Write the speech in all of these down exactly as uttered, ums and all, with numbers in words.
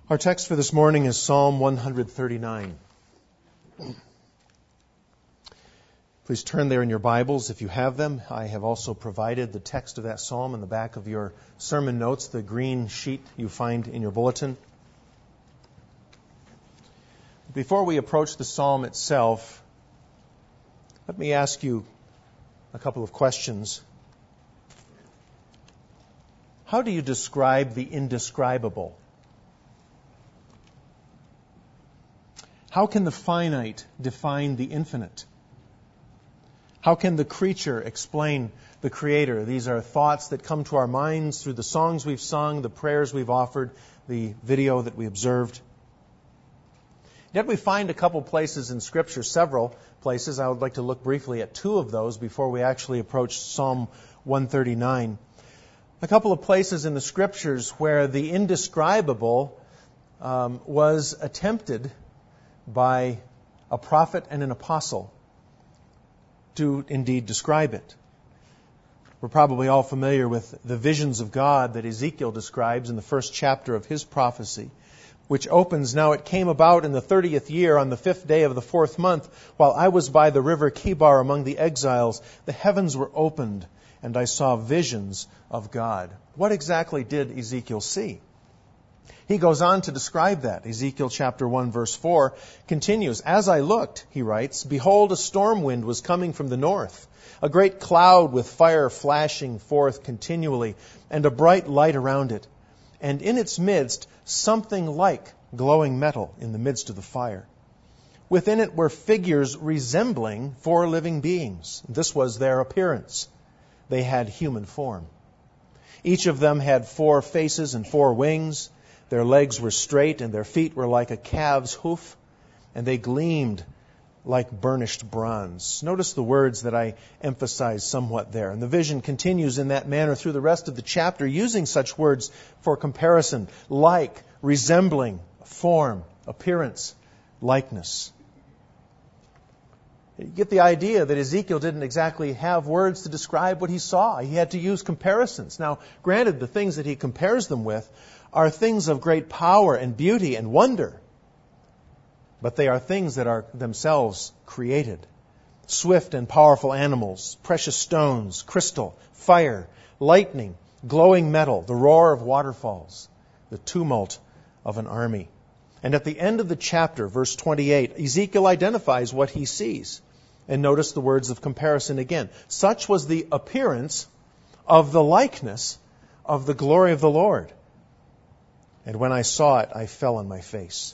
Our text for this morning is Psalm one thirty-nine. Please turn there in your Bibles if you have them. I have also provided the text of that psalm in the back of your sermon notes, the green sheet you find in your bulletin. Before we approach the psalm itself, let me ask you a couple of questions. How do you describe the indescribable? How can the finite define the infinite? How can the creature explain the Creator? These are thoughts that come to our minds through the songs we've sung, the prayers we've offered, the video that we observed. Yet we find a couple places in Scripture, several places. I would like to look briefly at two of those before we actually approach Psalm one thirty-nine. A couple of places in the Scriptures where the indescribable um, was attempted by a prophet and an apostle to indeed describe it. We're probably all familiar with the visions of God that Ezekiel describes in the first chapter of his prophecy, which opens, "Now it came about in the thirtieth year, on the fifth day of the fourth month, while I was by the river Chebar among the exiles, the heavens were opened, and I saw visions of God." What exactly did Ezekiel see? He goes on to describe that. Ezekiel chapter one verse four continues, "As I looked," he writes, "behold, a storm wind was coming from the north, a great cloud with fire flashing forth continually, and a bright light around it. And in its midst, something like glowing metal in the midst of the fire. Within it were figures resembling four living beings." This was their appearance. They had human form. "Each of them had four faces and four wings. Their legs were straight, and their feet were like a calf's hoof, and they gleamed like burnished bronze." Notice the words that I emphasize somewhat there. And the vision continues in that manner through the rest of the chapter, using such words for comparison: like, resembling, form, appearance, likeness. You get the idea that Ezekiel didn't exactly have words to describe what he saw. He had to use comparisons. Now, granted, the things that he compares them with are things of great power and beauty and wonder, but they are things that are themselves created. Swift and powerful animals, precious stones, crystal, fire, lightning, glowing metal, the roar of waterfalls, the tumult of an army. And at the end of the chapter, verse twenty-eight, Ezekiel identifies what he sees. And notice the words of comparison again. "Such was the appearance of the likeness of the glory of the Lord. And when I saw it, I fell on my face."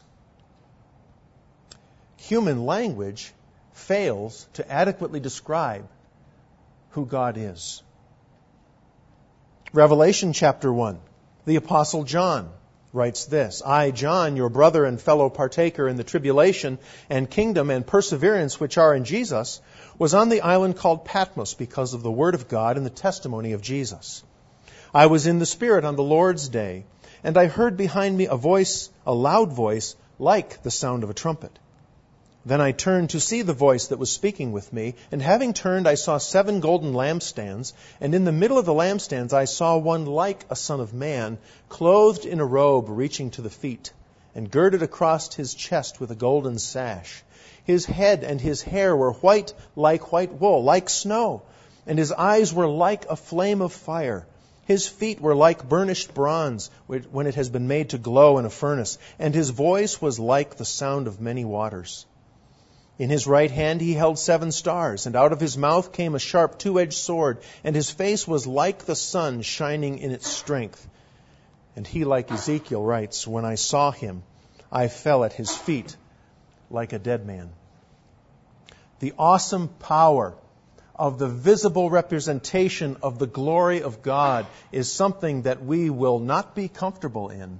Human language fails to adequately describe who God is. Revelation chapter one, the Apostle John writes this: "I, John, your brother and fellow partaker in the tribulation and kingdom and perseverance which are in Jesus, was on the island called Patmos because of the word of God and the testimony of Jesus. I was in the Spirit on the Lord's day, and I heard behind me a voice, a loud voice, like the sound of a trumpet. Then I turned to see the voice that was speaking with me, and having turned, I saw seven golden lampstands, and in the middle of the lampstands I saw one like a son of man, clothed in a robe reaching to the feet, and girded across his chest with a golden sash. His head and his hair were white like white wool, like snow, and his eyes were like a flame of fire. His feet were like burnished bronze when it has been made to glow in a furnace, and his voice was like the sound of many waters. In his right hand he held seven stars, and out of his mouth came a sharp two-edged sword, and his face was like the sun shining in its strength. And he, like Ezekiel, writes, when I saw him, I fell at his feet like a dead man. The awesome power of the visible representation of the glory of God is something that we will not be comfortable in.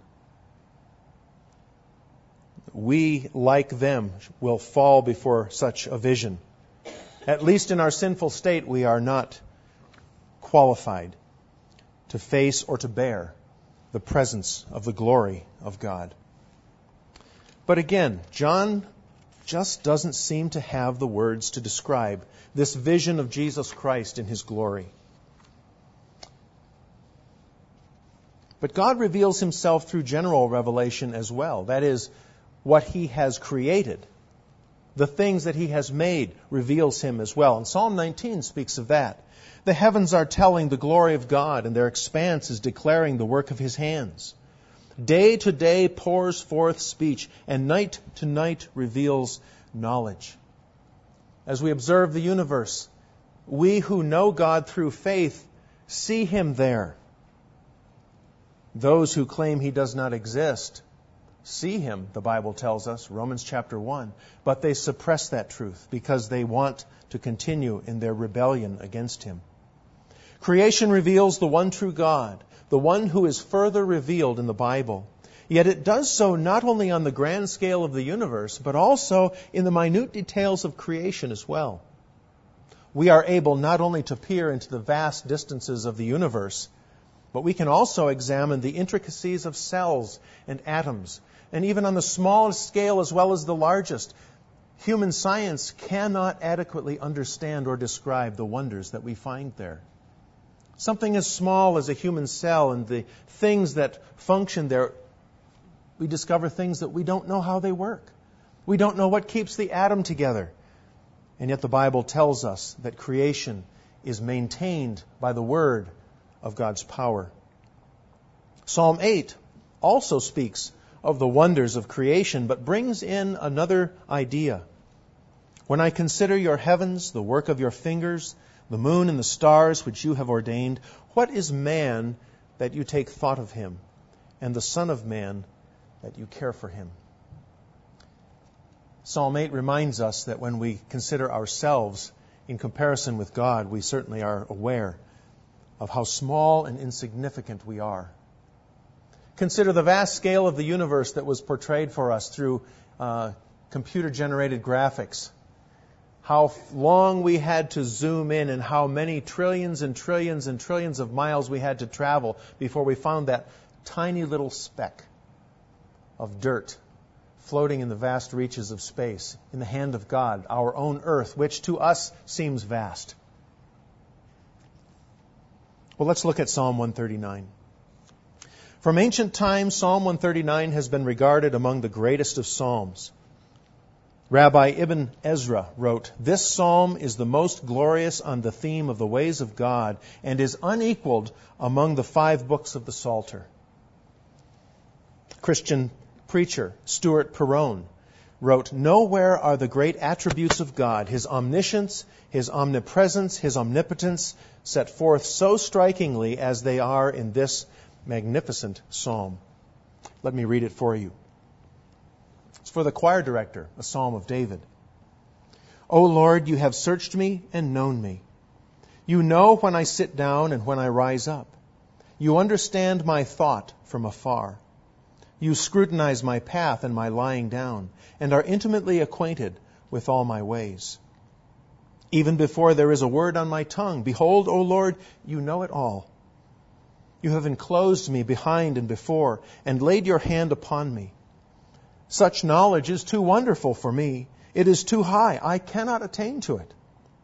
We, like them, will fall before such a vision. At least in our sinful state, we are not qualified to face or to bear the presence of the glory of God. But again, John just doesn't seem to have the words to describe this vision of Jesus Christ in His glory. But God reveals himself through general revelation as well. That is, what he has created, the things that he has made, reveals him as well. And Psalm nineteen speaks of that. The heavens are telling the glory of God, and their expanse is declaring the work of his hands. Day to day pours forth speech, and night to night reveals knowledge. As we observe the universe, we who know God through faith see him there. Those who claim he does not exist see him, the Bible tells us, Romans chapter one, but they suppress that truth because they want to continue in their rebellion against him. Creation reveals the one true God, the one who is further revealed in the Bible. Yet it does so not only on the grand scale of the universe, but also in the minute details of creation as well. We are able not only to peer into the vast distances of the universe, but we can also examine the intricacies of cells and atoms, and even on the smallest scale as well as the largest. Human science cannot adequately understand or describe the wonders that we find there. Something as small as a human cell and the things that function there, we discover things that we don't know how they work. We don't know what keeps the atom together. And yet the Bible tells us that creation is maintained by the word of God's power. Psalm eight also speaks of the wonders of creation, but brings in another idea. When I consider your heavens, the work of your fingers, the moon and the stars which you have ordained, what is man that you take thought of him, and the Son of Man that you care for him? Psalm eight reminds us that when we consider ourselves in comparison with God, we certainly are aware of how small and insignificant we are. Consider the vast scale of the universe that was portrayed for us through uh, computer-generated graphics. How long we had to zoom in and how many trillions and trillions and trillions of miles we had to travel before we found that tiny little speck of dirt floating in the vast reaches of space in the hand of God, our own earth, which to us seems vast. Well, let's look at Psalm one thirty-nine. From ancient times, Psalm one thirty-nine has been regarded among the greatest of psalms. Rabbi Ibn Ezra wrote, "This psalm is the most glorious on the theme of the ways of God and is unequaled among the five books of the Psalter." Christian preacher Stuart Perrone wrote, "Nowhere are the great attributes of God, His omniscience, His omnipresence, His omnipotence, set forth so strikingly as they are in this magnificent psalm." Let me read it for you. It's for the choir director, a psalm of David. "O Lord, you have searched me and known me. You know when I sit down and when I rise up. You understand my thought from afar. You scrutinize my path and my lying down, and are intimately acquainted with all my ways. Even before there is a word on my tongue, behold, O Lord, you know it all. You have enclosed me behind and before, and laid your hand upon me. Such knowledge is too wonderful for me. It is too high. I cannot attain to it.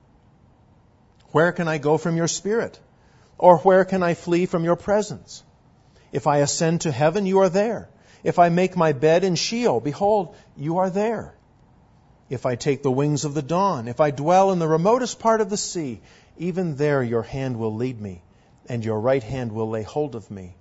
Where can I go from your spirit? Or where can I flee from your presence? If I ascend to heaven, you are there. If I make my bed in Sheol, behold, you are there. If I take the wings of the dawn, if I dwell in the remotest part of the sea, even there your hand will lead me, and your right hand will lay hold of me.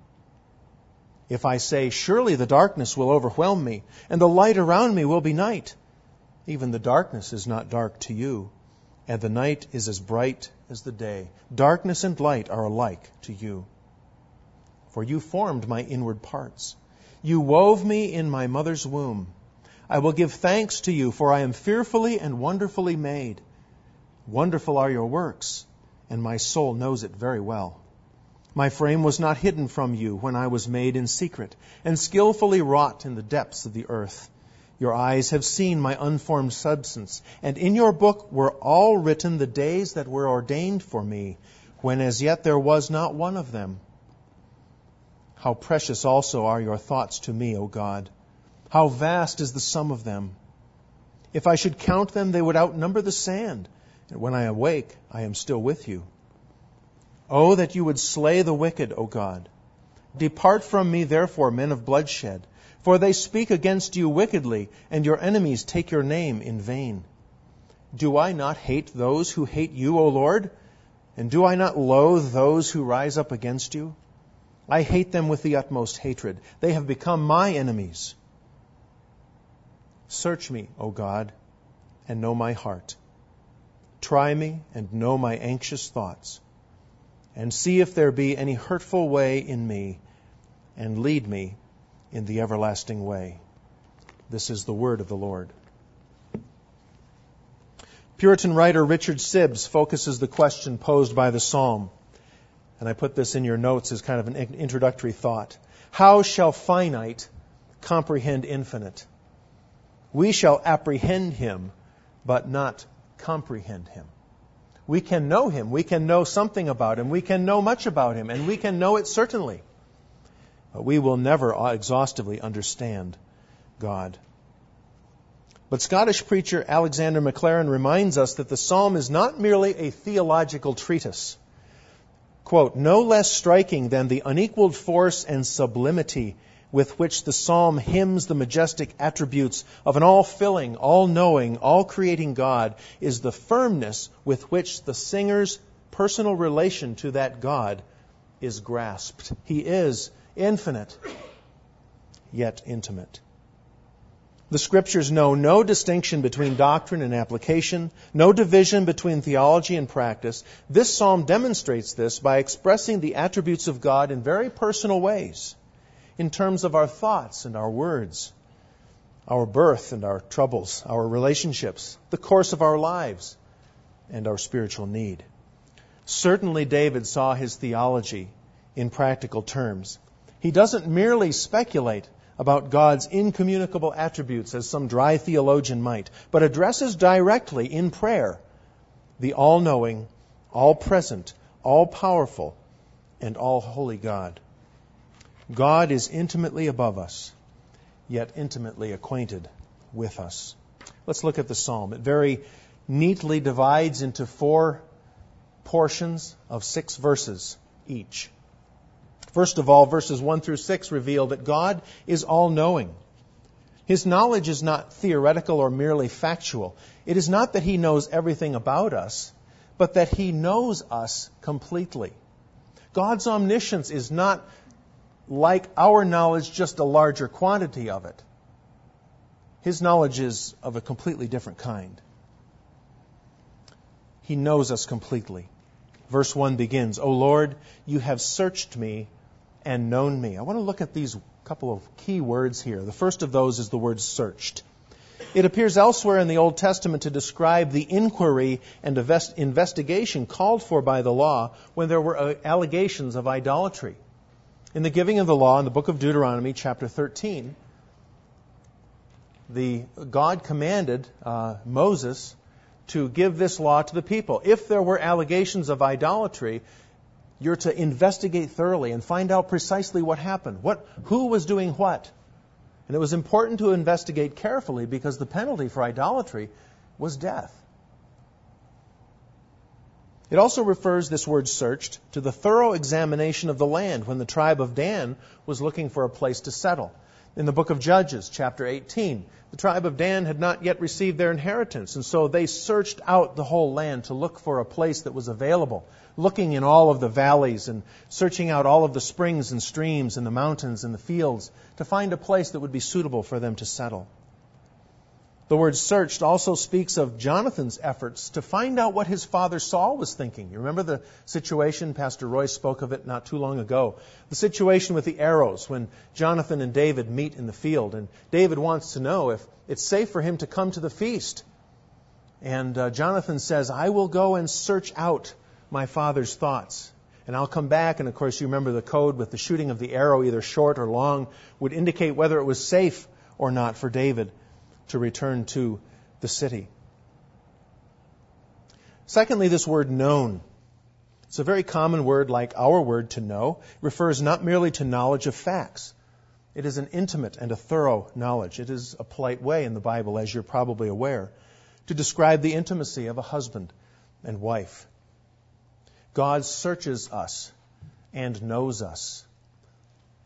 If I say, surely the darkness will overwhelm me, and the light around me will be night, even the darkness is not dark to you, and the night is as bright as the day. Darkness and light are alike to you. For you formed my inward parts. You wove me in my mother's womb. I will give thanks to you, for I am fearfully and wonderfully made. Wonderful are your works, and my soul knows it very well. My frame was not hidden from you when I was made in secret, and skillfully wrought in the depths of the earth. Your eyes have seen my unformed substance, and in your book were all written the days that were ordained for me, when as yet there was not one of them. How precious also are your thoughts to me, O God! How vast is the sum of them! If I should count them, they would outnumber the sand, and when I awake, I am still with you. Oh, that you would slay the wicked, O God! Depart from me, therefore, men of bloodshed, for they speak against you wickedly, and your enemies take your name in vain. Do I not hate those who hate you, O Lord? And do I not loathe those who rise up against you? I hate them with the utmost hatred. They have become my enemies. Search me, O God, and know my heart. Try me and know my anxious thoughts, and see if there be any hurtful way in me, and lead me in the everlasting way. This is the word of the Lord. Puritan writer Richard Sibbes focuses the question posed by the psalm, and I put this in your notes as kind of an introductory thought. How shall finite comprehend infinite? We shall apprehend him, but not comprehend him. We can know him. We can know something about him. We can know much about him, and we can know it certainly. But we will never exhaustively understand God. But Scottish preacher Alexander Maclaren reminds us that the psalm is not merely a theological treatise. Quote, no less striking than the unequaled force and sublimity with which the psalm hymns the majestic attributes of an all-filling, all-knowing, all-creating God is the firmness with which the singer's personal relation to that God is grasped. He is infinite, yet intimate. The Scriptures know no distinction between doctrine and application, no division between theology and practice. This psalm demonstrates this by expressing the attributes of God in very personal ways, in terms of our thoughts and our words, our birth and our troubles, our relationships, the course of our lives, and our spiritual need. Certainly David saw his theology in practical terms. He doesn't merely speculate about God's incommunicable attributes as some dry theologian might, but addresses directly in prayer the all-knowing, all-present, all-powerful, and all-holy God. God is intimately above us, yet intimately acquainted with us. Let's look at the psalm. It very neatly divides into four portions of six verses each. First of all, verses one through six reveal that God is all-knowing. His knowledge is not theoretical or merely factual. It is not that He knows everything about us, but that He knows us completely. God's omniscience is not like our knowledge, just a larger quantity of it. His knowledge is of a completely different kind. He knows us completely. Verse one begins, O Lord, you have searched me and known me. I want to look at these couple of key words here. The first of those is the word searched. It appears elsewhere in the Old Testament to describe the inquiry and investigation called for by the law when there were allegations of idolatry. In the giving of the law in the book of Deuteronomy, chapter thirteen, the God commanded uh, Moses to give this law to the people. If there were allegations of idolatry, you're to investigate thoroughly and find out precisely what happened. What, who was doing what? And it was important to investigate carefully because the penalty for idolatry was death. It also refers, this word searched, to the thorough examination of the land when the tribe of Dan was looking for a place to settle. In the book of Judges, chapter eighteen, the tribe of Dan had not yet received their inheritance, and so they searched out the whole land to look for a place that was available, looking in all of the valleys and searching out all of the springs and streams and the mountains and the fields to find a place that would be suitable for them to settle. The word searched also speaks of Jonathan's efforts to find out what his father Saul was thinking. You remember the situation? Pastor Roy spoke of it not too long ago. The situation with the arrows when Jonathan and David meet in the field. And David wants to know if it's safe for him to come to the feast. And uh, Jonathan says, I will go and search out my father's thoughts. And I'll come back. And of course, you remember the code with the shooting of the arrow, either short or long, would indicate whether it was safe or not for David to return to the city. Secondly, this word known. It's a very common word like our word to know. It refers not merely to knowledge of facts. It is an intimate and a thorough knowledge. It is a polite way in the Bible, as you're probably aware, to describe the intimacy of a husband and wife. God searches us and knows us.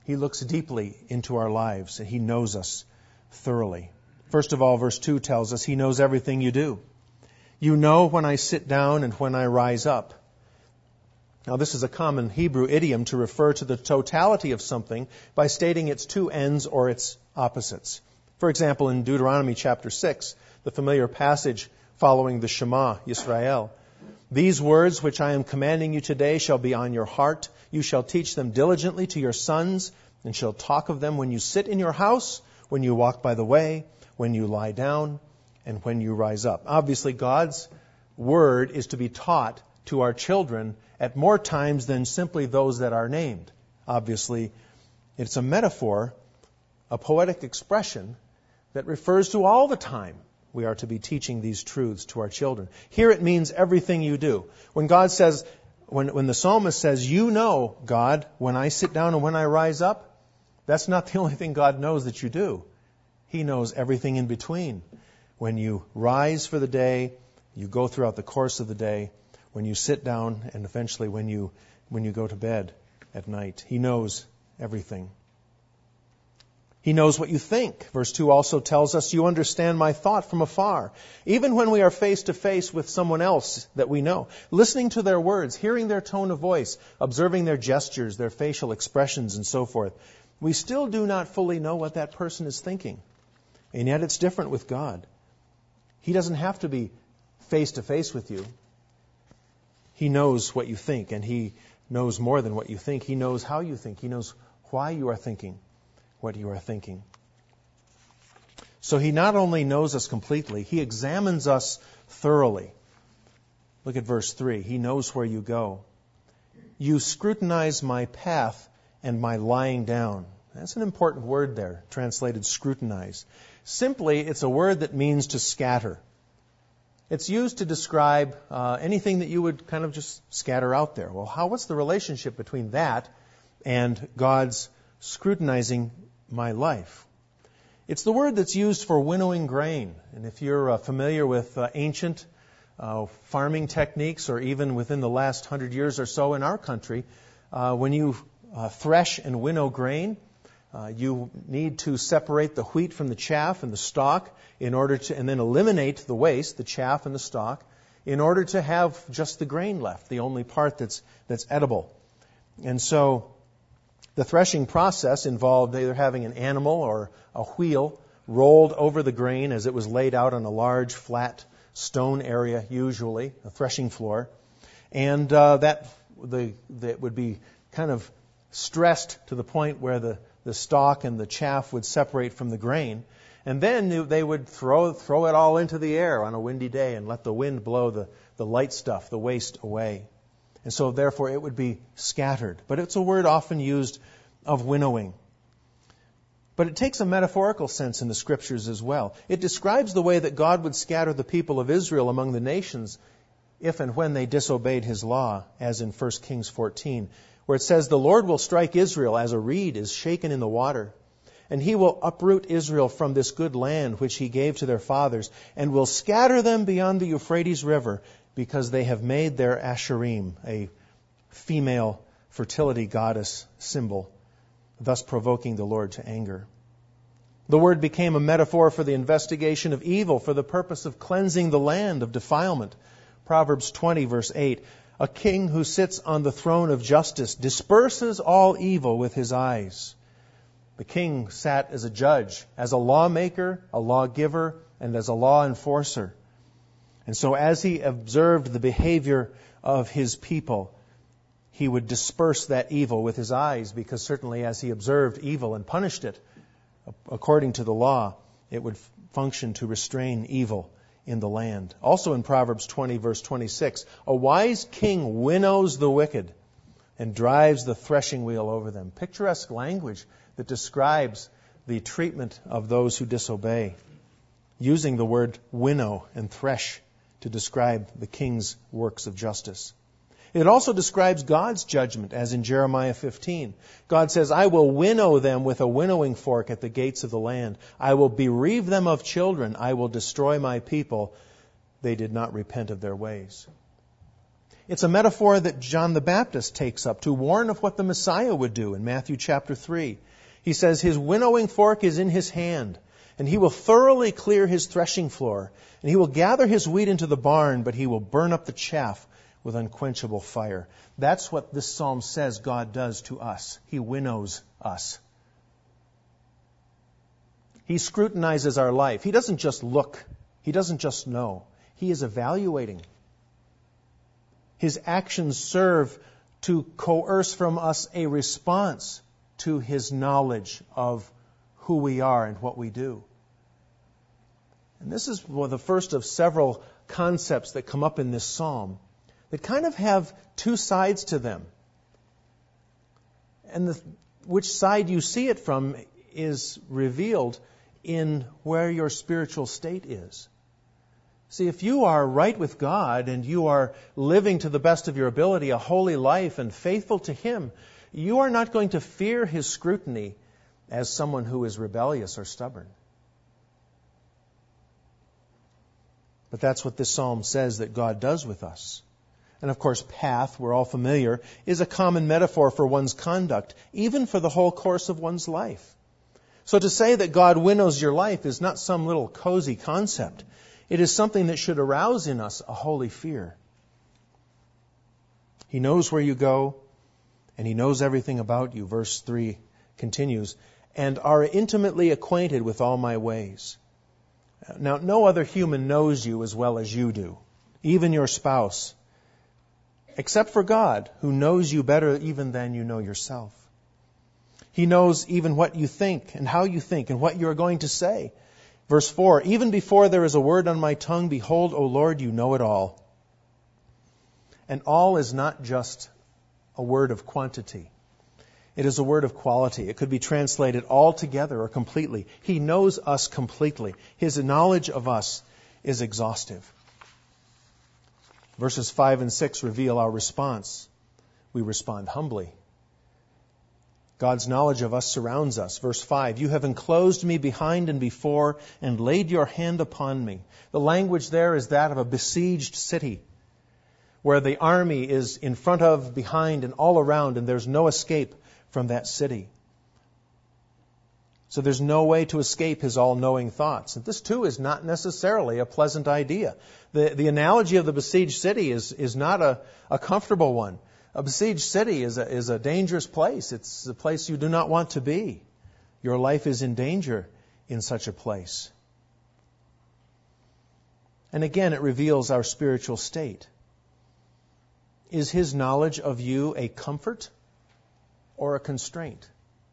He looks deeply into our lives, and He knows us thoroughly. First of all, verse two tells us He knows everything you do. You know when I sit down and when I rise up. Now, this is a common Hebrew idiom to refer to the totality of something by stating its two ends or its opposites. For example, in Deuteronomy chapter six, the familiar passage following the Shema Yisrael, these words which I am commanding you today shall be on your heart. You shall teach them diligently to your sons, and shall talk of them when you sit in your house, when you walk by the way, when you lie down, and when you rise up. Obviously, God's word is to be taught to our children at more times than simply those that are named. Obviously, it's a metaphor, a poetic expression that refers to all the time we are to be teaching these truths to our children. Here it means everything you do. When God says, when, when the psalmist says, you know, God, when I sit down and when I rise up, that's not the only thing God knows that you do. He knows everything in between. When you rise for the day, you go throughout the course of the day, when you sit down, and eventually when you when you go to bed at night. He knows everything. He knows what you think. Verse two also tells us, you understand my thought from afar. Even when we are face to face with someone else that we know, listening to their words, hearing their tone of voice, observing their gestures, their facial expressions, and so forth, we still do not fully know what that person is thinking. And yet it's different with God. He doesn't have to be face to face with you. He knows what you think, and He knows more than what you think. He knows how you think. He knows why you are thinking what you are thinking. So He not only knows us completely, He examines us thoroughly. Look at verse three. He knows where you go. You scrutinize my path and my lying down. That's an important word there, translated scrutinize. Simply, it's a word that means to scatter. It's used to describe uh, anything that you would kind of just scatter out there. Well, how? What's the relationship between that and God's scrutinizing my life? It's the word that's used for winnowing grain. And if you're uh, familiar with uh, ancient uh, farming techniques, or even within the last hundred years or so in our country, uh, when you uh, thresh and winnow grain, uh, you need to separate the wheat from the chaff and the stalk in order to, and then eliminate the waste, the chaff and the stalk, in order to have just the grain left, the only part that's that's edible. And so the threshing process involved either having an animal or a wheel rolled over the grain as it was laid out on a large, flat stone area, usually, a threshing floor. And uh, that the that would be kind of stressed to the point where the, the stalk and the chaff would separate from the grain. And then they would throw throw it all into the air on a windy day and let the wind blow the, the light stuff, the waste, away. And so, therefore, it would be scattered. But it's a word often used of winnowing. But it takes a metaphorical sense in the Scriptures as well. It describes the way that God would scatter the people of Israel among the nations if and when they disobeyed His law, as in First Kings fourteen, where it says, the Lord will strike Israel as a reed is shaken in the water, and He will uproot Israel from this good land which He gave to their fathers, and will scatter them beyond the Euphrates River, because they have made their Asherim, a female fertility goddess symbol, thus provoking the Lord to anger. The word became a metaphor for the investigation of evil for the purpose of cleansing the land of defilement. Proverbs twenty, verse eight, a king who sits on the throne of justice disperses all evil with his eyes. The king sat as a judge, as a lawmaker, a lawgiver, and as a law enforcer. And so as he observed the behavior of his people, he would disperse that evil with his eyes, because certainly as he observed evil and punished it, according to the law, it would function to restrain evil in the land. Also in Proverbs twenty, verse twenty-six, a wise king winnows the wicked and drives the threshing wheel over them. Picturesque language that describes the treatment of those who disobey, using the word winnow and thresh to describe the king's works of justice. It also describes God's judgment, as in Jeremiah fifteen. God says, I will winnow them with a winnowing fork at the gates of the land. I will bereave them of children. I will destroy my people. They did not repent of their ways. It's a metaphor that John the Baptist takes up to warn of what the Messiah would do in Matthew chapter three. He says, his winnowing fork is in his hand, and he will thoroughly clear his threshing floor, and he will gather his wheat into the barn, but he will burn up the chaff with unquenchable fire. That's what this psalm says God does to us. He winnows us. He scrutinizes our life. He doesn't just look. He doesn't just know. He is evaluating. His actions serve to coerce from us a response to his knowledge of who we are and what we do. And this is well, the first of several concepts that come up in this psalm that kind of have two sides to them. And the, which side you see it from is revealed in where your spiritual state is. See, if you are right with God and you are living to the best of your ability a holy life and faithful to Him, you are not going to fear His scrutiny as someone who is rebellious or stubborn. But that's what this psalm says that God does with us. And of course, path, we're all familiar, is a common metaphor for one's conduct, even for the whole course of one's life. So to say that God winnows your life is not some little cozy concept. It is something that should arouse in us a holy fear. He knows where you go, and He knows everything about you. Verse three continues, and are intimately acquainted with all my ways. Now, no other human knows you as well as you do, even your spouse, except for God, who knows you better even than you know yourself. He knows even what you think and how you think and what you are going to say. Verse four, even before there is a word on my tongue, behold, O Lord, you know it all. And all is not just a word of quantity. It is a word of quality. It could be translated altogether or completely. He knows us completely. His knowledge of us is exhaustive. Verses five and six reveal our response. We respond humbly. God's knowledge of us surrounds us. Verse five, you have enclosed me behind and before and laid your hand upon me. The language there is that of a besieged city where the army is in front of, behind, and all around, and there's no escape from that city. So there's no way to escape His all-knowing thoughts. And this, too, is not necessarily a pleasant idea. The, the analogy of the besieged city is, is not a, a comfortable one. A besieged city is a, is a dangerous place. It's a place you do not want to be. Your life is in danger in such a place. And again, it reveals our spiritual state. Is His knowledge of you a comfort or a constraint?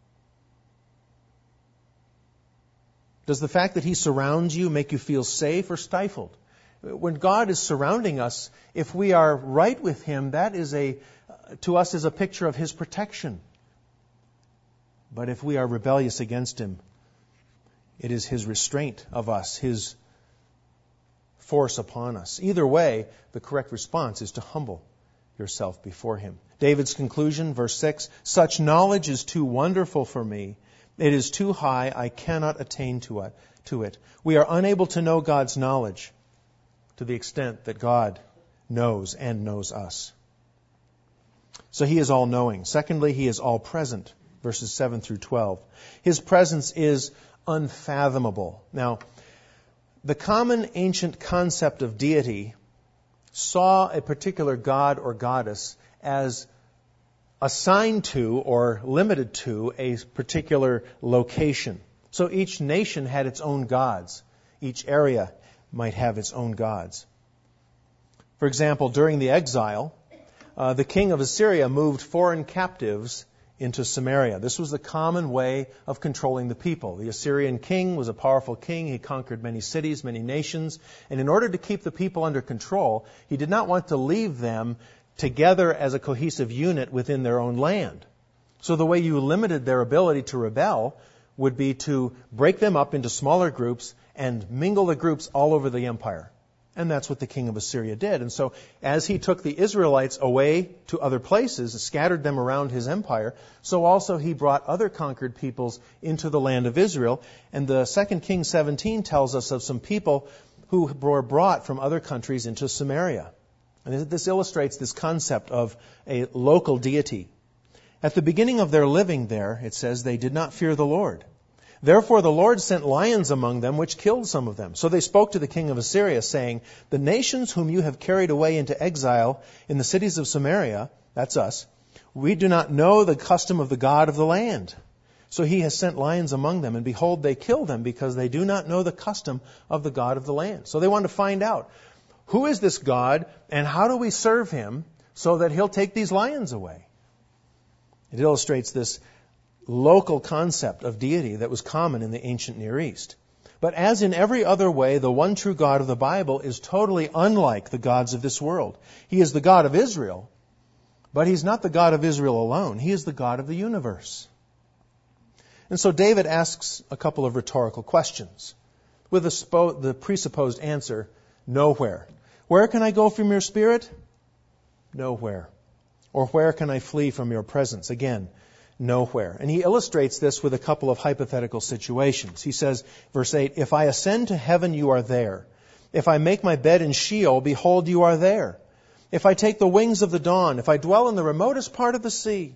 Does the fact that He surrounds you make you feel safe or stifled? When God is surrounding us, if we are right with Him, that is a, to us is a picture of His protection. But if we are rebellious against Him, it is His restraint of us, His force upon us. Either way, the correct response is to humble yourself before Him. David's conclusion, verse six, such knowledge is too wonderful for me. It is too high, I cannot attain to it. To it. We are unable to know God's knowledge to the extent that God knows and knows us. So He is all-knowing. Secondly, He is all-present. Verses seven through twelve. His presence is unfathomable. Now, the common ancient concept of deity saw a particular god or goddess as assigned to or limited to a particular location. So each nation had its own gods. Each area might have its own gods. For example, during the exile, uh, the king of Assyria moved foreign captives into Samaria. This was the common way of controlling the people. The Assyrian king was a powerful king. He conquered many cities, many nations. And in order to keep the people under control, he did not want to leave them together as a cohesive unit within their own land. So the way you limited their ability to rebel would be to break them up into smaller groups and mingle the groups all over the empire. And that's what the king of Assyria did. And so as he took the Israelites away to other places, scattered them around his empire, so also he brought other conquered peoples into the land of Israel. And the Second Kings seventeen tells us of some people who were brought from other countries into Samaria. And this illustrates this concept of a local deity. At the beginning of their living there, it says, they did not fear the Lord. Therefore the Lord sent lions among them, which killed some of them. So they spoke to the king of Assyria, saying, the nations whom you have carried away into exile in the cities of Samaria, that's us, we do not know the custom of the God of the land. So he has sent lions among them, and behold, they kill them, because they do not know the custom of the God of the land. So they wanted to find out, who is this God, and how do we serve him so that he'll take these lions away? It illustrates this local concept of deity that was common in the ancient Near East. But as in every other way, the one true God of the Bible is totally unlike the gods of this world. He is the God of Israel, but he's not the God of Israel alone. He is the God of the universe. And so David asks a couple of rhetorical questions with the, spo- the presupposed answer, nowhere. Where can I go from your spirit? Nowhere. Or where can I flee from your presence? Again, nowhere. And he illustrates this with a couple of hypothetical situations. He says, verse eight, if I ascend to heaven, you are there. If I make my bed in Sheol, behold, you are there. If I take the wings of the dawn, if I dwell in the remotest part of the sea.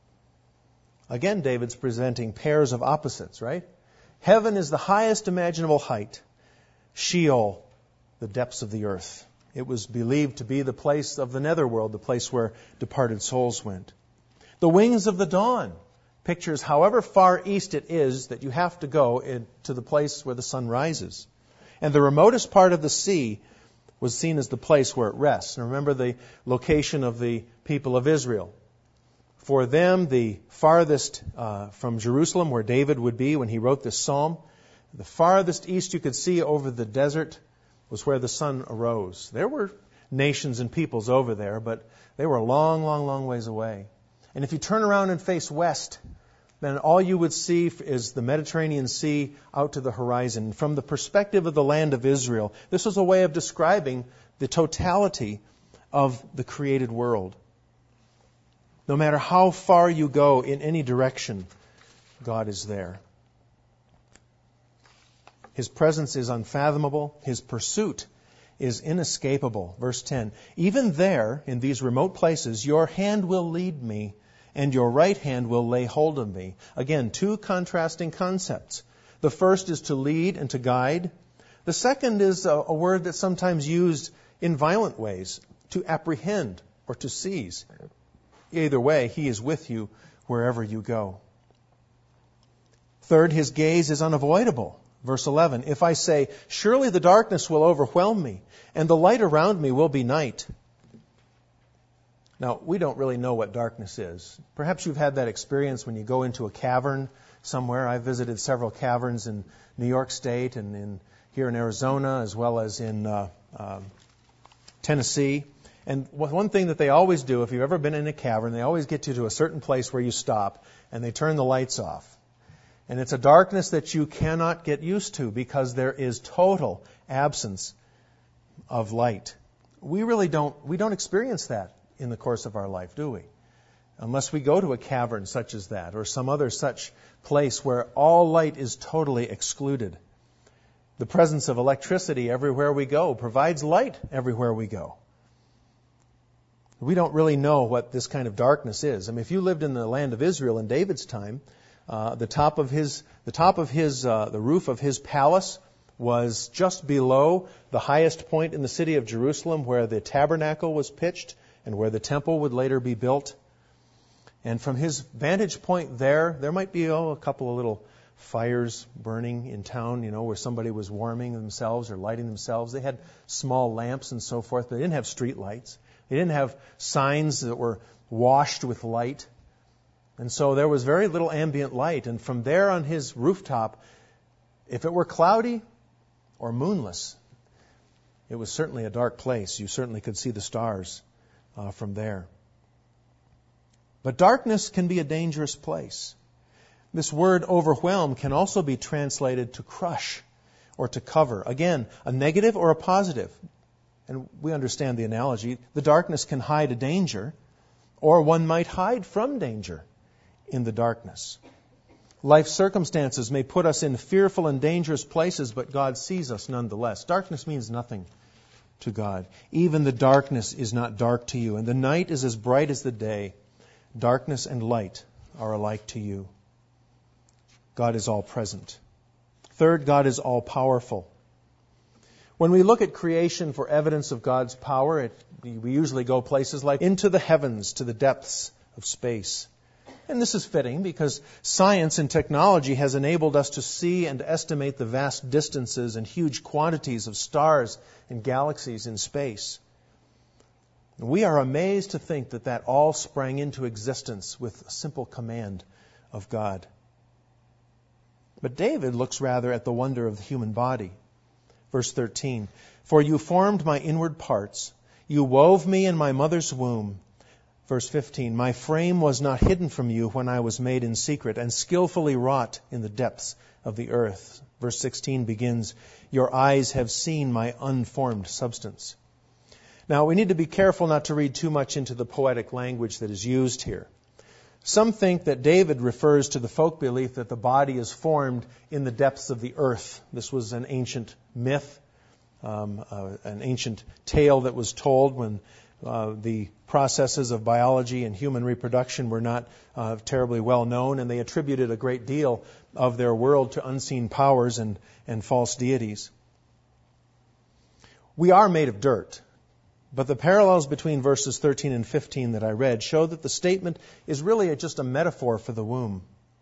Again, David's presenting pairs of opposites, right? Heaven is the highest imaginable height. Sheol, the depths of the earth. It was believed to be the place of the netherworld, the place where departed souls went. The wings of the dawn pictures however far east it is that you have to go in, to the place where the sun rises. And the remotest part of the sea was seen as the place where it rests. And remember the location of the people of Israel. For them, the farthest uh, from Jerusalem, where David would be when he wrote this psalm, the farthest east you could see over the desert was where the sun arose. There were nations and peoples over there, but they were a long, long, long ways away. And if you turn around and face west, then all you would see is the Mediterranean Sea out to the horizon. From the perspective of the land of Israel, this was a way of describing the totality of the created world. No matter how far you go in any direction, God is there. His presence is unfathomable. His pursuit is inescapable. Verse ten, even there, in these remote places, your hand will lead me, and your right hand will lay hold of me. Again, two contrasting concepts. The first is to lead and to guide. The second is a, a word that's sometimes used in violent ways, to apprehend or to seize. Either way, he is with you wherever you go. Third, his gaze is unavoidable. Verse eleven, if I say, surely the darkness will overwhelm me, and the light around me will be night. Now, we don't really know what darkness is. Perhaps you've had that experience when you go into a cavern somewhere. I've visited several caverns in New York State and in here in Arizona, as well as in uh, uh, Tennessee. And one thing that they always do, if you've ever been in a cavern, they always get you to a certain place where you stop, and they turn the lights off. And it's a darkness that you cannot get used to because there is total absence of light. We really don't, we don't experience that in the course of our life, do we? Unless we go to a cavern such as that or some other such place where all light is totally excluded. The presence of electricity everywhere we go provides light everywhere we go. We don't really know what this kind of darkness is. I mean, if you lived in the land of Israel in David's time, Uh, the top of his, the top of his, uh, the roof of his palace was just below the highest point in the city of Jerusalem, where the tabernacle was pitched and where the temple would later be built. And from his vantage point there, there might be oh, a couple of little fires burning in town, you know, where somebody was warming themselves or lighting themselves. They had small lamps and so forth, but they didn't have street lights. They didn't have signs that were washed with light. And so there was very little ambient light. And from there on his rooftop, if it were cloudy or moonless, it was certainly a dark place. You certainly could see the stars uh, from there. But darkness can be a dangerous place. This word overwhelm can also be translated to crush or to cover. Again, a negative or a positive. And we understand the analogy. The darkness can hide a danger, or one might hide from danger in the darkness. Life circumstances may put us in fearful and dangerous places, but God sees us nonetheless. Darkness means nothing to God. Even the darkness is not dark to you, and the night is as bright as the day. Darkness and light are alike to you. God is all present. Third, God is all powerful. When we look at creation for evidence of God's power, it, we usually go places like into the heavens, to the depths of space. And this is fitting because science and technology has enabled us to see and estimate the vast distances and huge quantities of stars and galaxies in space. We are amazed to think that that all sprang into existence with a simple command of God. But David looks rather at the wonder of the human body. Verse thirteen, "For you formed my inward parts. You wove me in my mother's womb." Verse fifteen, "My frame was not hidden from you when I was made in secret and skillfully wrought in the depths of the earth." Verse sixteen begins, "Your eyes have seen my unformed substance." Now, we need to be careful not to read too much into the poetic language that is used here. Some think that David refers to the folk belief that the body is formed in the depths of the earth. This was an ancient myth, um, uh, an ancient tale that was told when Uh, the processes of biology and human reproduction were not uh, terribly well known, and they attributed a great deal of their world to unseen powers and, and false deities. We are made of dirt, but the parallels between verses thirteen and fifteen that I read show that the statement is really just a metaphor for the womb.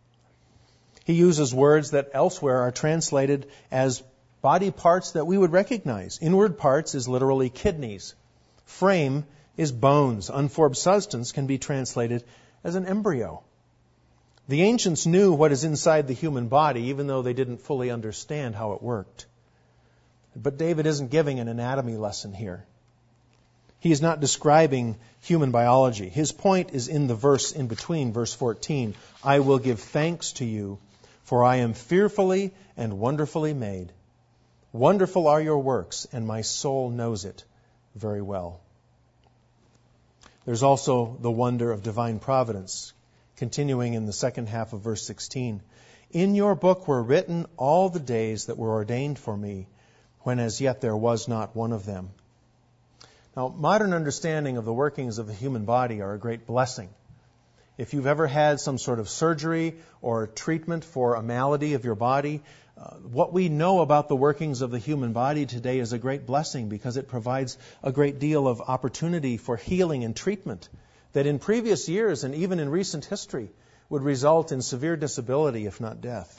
He uses words that elsewhere are translated as body parts that we would recognize. Inward parts is literally kidneys. Frame is bones. Unformed substance can be translated as an embryo. The ancients knew what is inside the human body, even though they didn't fully understand how it worked. But David isn't giving an anatomy lesson here. He is not describing human biology. His point is in the verse in between, verse fourteen. "I will give thanks to you, for I am fearfully and wonderfully made. Wonderful are your works, and my soul knows it very well." There's also the wonder of divine providence, continuing in the second half of verse sixteen. "In your book were written all the days that were ordained for me, when as yet there was not one of them." Now, modern understanding of the workings of the human body are a great blessing. If you've ever had some sort of surgery or treatment for a malady of your body, Uh, what we know about the workings of the human body today is a great blessing because it provides a great deal of opportunity for healing and treatment that in previous years and even in recent history would result in severe disability, if not death.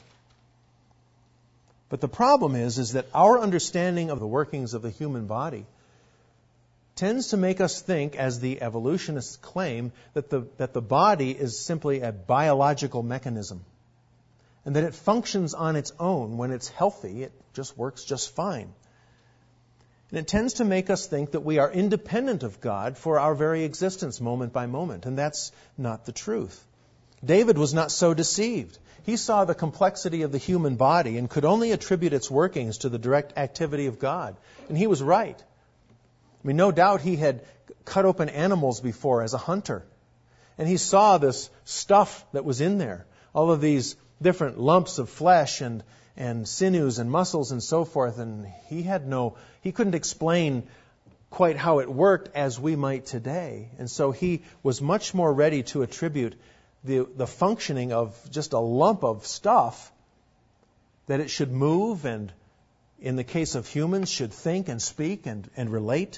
But the problem is, is that our understanding of the workings of the human body tends to make us think, as the evolutionists claim, that the, that the body is simply a biological mechanism. And that it functions on its own. When it's healthy, it just works just fine. And it tends to make us think that we are independent of God for our very existence, moment by moment. And that's not the truth. David was not so deceived. He saw the complexity of the human body and could only attribute its workings to the direct activity of God. And he was right. I mean, no doubt he had cut open animals before as a hunter. And he saw this stuff that was in there. All of these different lumps of flesh and, and sinews and muscles and so forth. And he had no, he couldn't explain quite how it worked as we might today. And so he was much more ready to attribute the, the functioning of just a lump of stuff, that it should move and, in the case of humans, should think and speak and, and relate.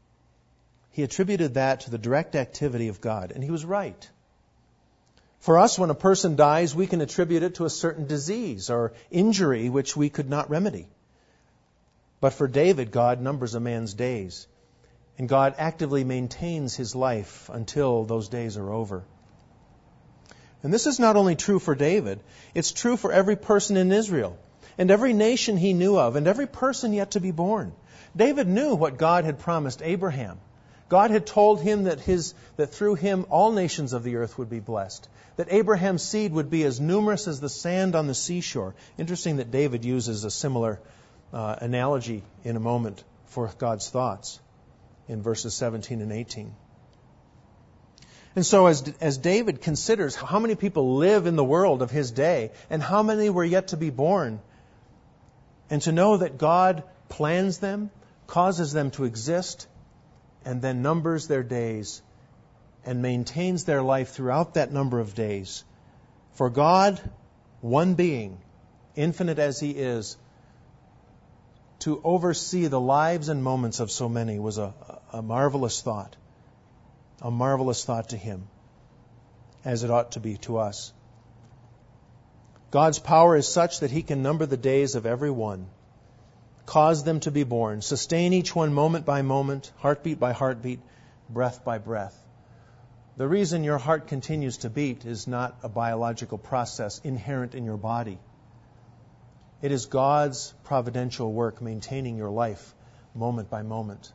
He attributed that to the direct activity of God. And he was right. For us, when a person dies, we can attribute it to a certain disease or injury which we could not remedy. But for David, God numbers a man's days. And God actively maintains his life until those days are over. And this is not only true for David, it's true for every person in Israel, and every nation he knew of, and every person yet to be born. David knew what God had promised Abraham. God had told him that his that through him all nations of the earth would be blessed, that Abraham's seed would be as numerous as the sand on the seashore. Interesting that David uses a similar uh, analogy in a moment for God's thoughts in verses seventeen and eighteen. And so as, as David considers how many people live in the world of his day and how many were yet to be born, and to know that God plans them, causes them to exist, and then numbers their days and maintains their life throughout that number of days. For God, one being, infinite as He is, to oversee the lives and moments of so many was a, a marvelous thought. A marvelous thought to Him, as it ought to be to us. God's power is such that He can number the days of every one, cause them to be born, sustain each one moment by moment, heartbeat by heartbeat, breath by breath. The reason your heart continues to beat is not a biological process inherent in your body. It is God's providential work maintaining your life moment by moment.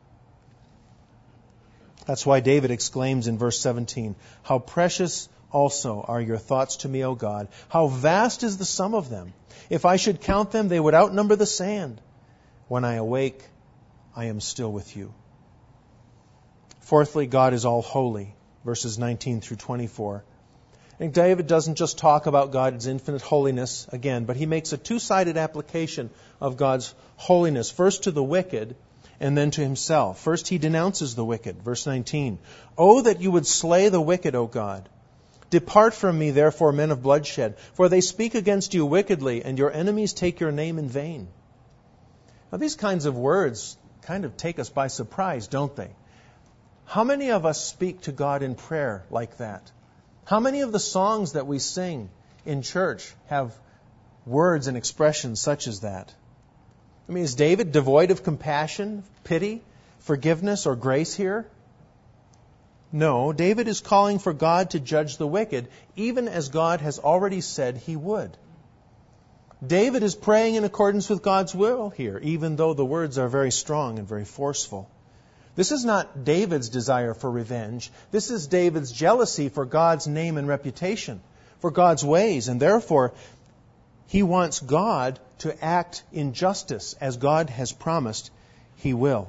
That's why David exclaims in verse seventeen, "How precious also are your thoughts to me, O God. How vast is the sum of them. If I should count them, they would outnumber the sand. When I awake, I am still with you." Fourthly, God is all holy. Verses nineteen through twenty-four. And David doesn't just talk about God's infinite holiness again, but he makes a two-sided application of God's holiness, first to the wicked and then to himself. First, he denounces the wicked. Verse nineteen, "Oh, that you would slay the wicked, O God. Depart from me, therefore, men of bloodshed, for they speak against you wickedly, and your enemies take your name in vain." Now, these kinds of words kind of take us by surprise, don't they? How many of us speak to God in prayer like that? How many of the songs that we sing in church have words and expressions such as that? I mean, is David devoid of compassion, pity, forgiveness, or grace here? No, David is calling for God to judge the wicked, even as God has already said He would. David is praying in accordance with God's will here, even though the words are very strong and very forceful. This is not David's desire for revenge. This is David's jealousy for God's name and reputation, for God's ways, and therefore he wants God to act in justice as God has promised He will.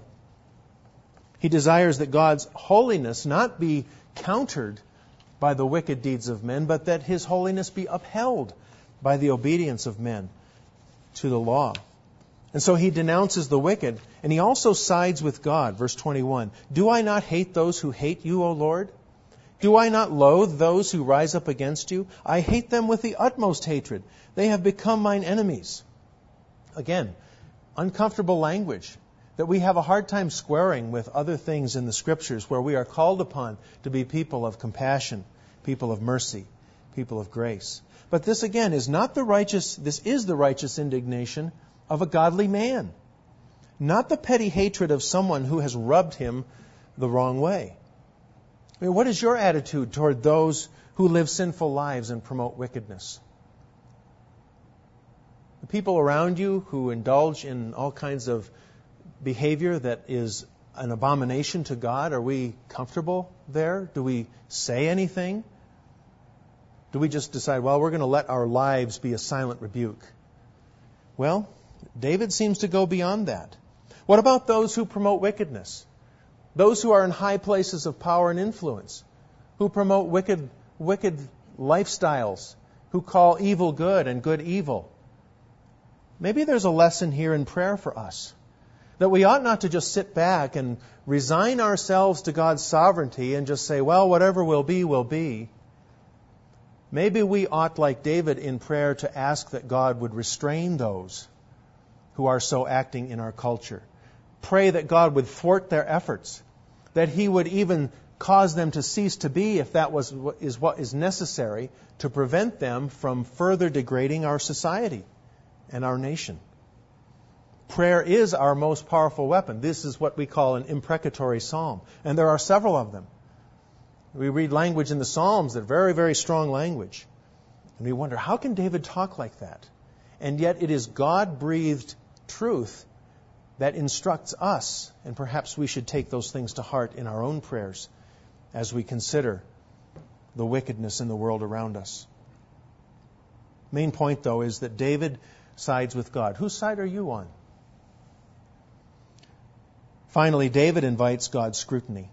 He desires that God's holiness not be countered by the wicked deeds of men, but that His holiness be upheld by the obedience of men to the law. And so he denounces the wicked, and he also sides with God. Verse twenty-one, "Do I not hate those who hate you, O Lord? Do I not loathe those who rise up against you? I hate them with the utmost hatred. They have become mine enemies." Again, uncomfortable language that we have a hard time squaring with other things in the Scriptures where we are called upon to be people of compassion, people of mercy, people of grace. But this again is not the righteous, this is the righteous indignation of a godly man, not the petty hatred of someone who has rubbed him the wrong way. I mean, what is your attitude toward those who live sinful lives and promote wickedness? The people around you who indulge in all kinds of behavior that is an abomination to God, are we comfortable there? Do we say anything? Do we just decide, well, we're going to let our lives be a silent rebuke? Well, David seems to go beyond that. What about those who promote wickedness? Those who are in high places of power and influence, who promote wicked, wicked lifestyles, who call evil good and good evil. Maybe there's a lesson here in prayer for us, that we ought not to just sit back and resign ourselves to God's sovereignty and just say, well, whatever will be, will be. Maybe we ought, like David in prayer, to ask that God would restrain those who are so acting in our culture. Pray that God would thwart their efforts, that He would even cause them to cease to be if that was is what is necessary to prevent them from further degrading our society and our nation. Prayer is our most powerful weapon. This is what we call an imprecatory psalm, and there are several of them. We read language in the Psalms that are very, very strong language. And we wonder, how can David talk like that? And yet it is God-breathed truth that instructs us, and perhaps we should take those things to heart in our own prayers as we consider the wickedness in the world around us. Main point, though, is that David sides with God. Whose side are you on? Finally, David invites God's scrutiny.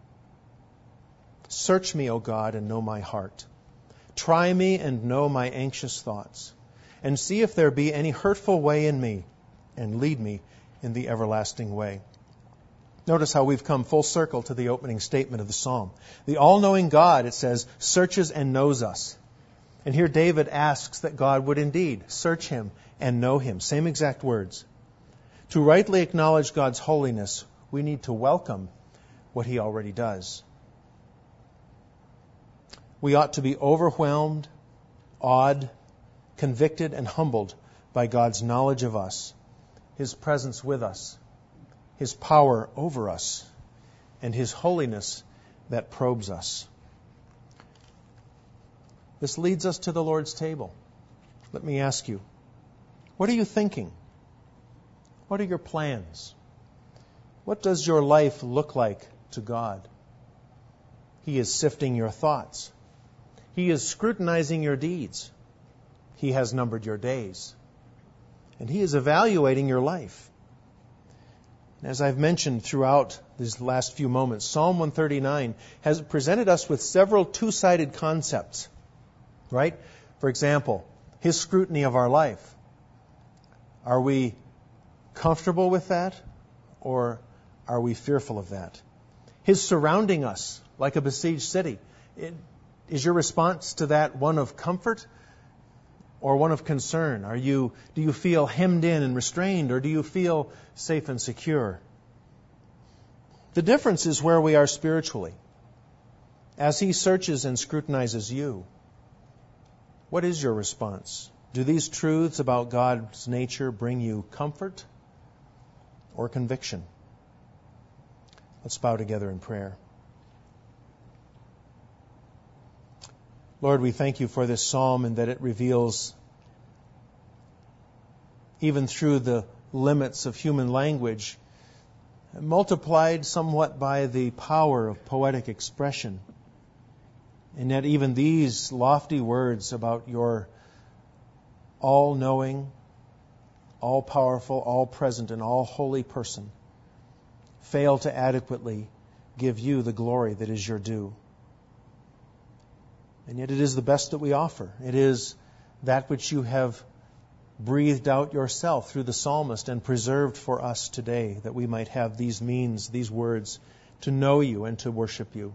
"Search me, O God, and know my heart. Try me and know my anxious thoughts. And see if there be any hurtful way in me, and lead me in the everlasting way. Notice how we've come full circle to the opening statement of the psalm. The all-knowing God, it says, searches and knows us. And here David asks that God would indeed search him and know him. Same exact words. To rightly acknowledge God's holiness, we need to welcome what he already does. We ought to be overwhelmed, awed, convicted, and humbled by God's knowledge of us, his presence with us, his power over us, and his holiness that probes us. This leads us to the Lord's table. Let me ask you, what are you thinking? What are your plans? What does your life look like to God? He is sifting your thoughts. He is scrutinizing your deeds. He has numbered your days. And he is evaluating your life. As I've mentioned throughout these last few moments, Psalm one thirty-nine has presented us with several two-sided concepts, right? For example, his scrutiny of our life. Are we comfortable with that, or are we fearful of that? His surrounding us like a besieged city. It, is your response to that one of comfort or one of concern? Are you, do you feel hemmed in and restrained, or do you feel safe and secure? The difference is where we are spiritually. As he searches and scrutinizes you, what is your response? Do these truths about God's nature bring you comfort or conviction? Let's bow together in prayer. Lord, we thank you for this psalm and that it reveals, even through the limits of human language, multiplied somewhat by the power of poetic expression. And yet even these lofty words about your all-knowing, all-powerful, all-present, and all-holy person fail to adequately give you the glory that is your due. And yet it is the best that we offer. It is that which you have breathed out yourself through the psalmist and preserved for us today, that we might have these means, these words, to know you and to worship you.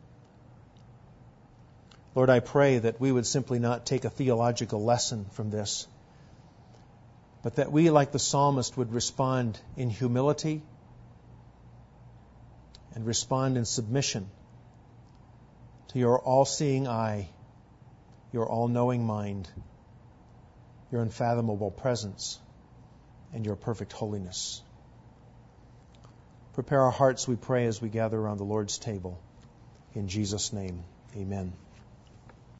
Lord, I pray that we would simply not take a theological lesson from this, but that we, like the psalmist, would respond in humility and respond in submission to your all-seeing eye, your all-knowing mind, your unfathomable presence, and your perfect holiness. Prepare our hearts, we pray, as we gather around the Lord's table. In Jesus' name, amen.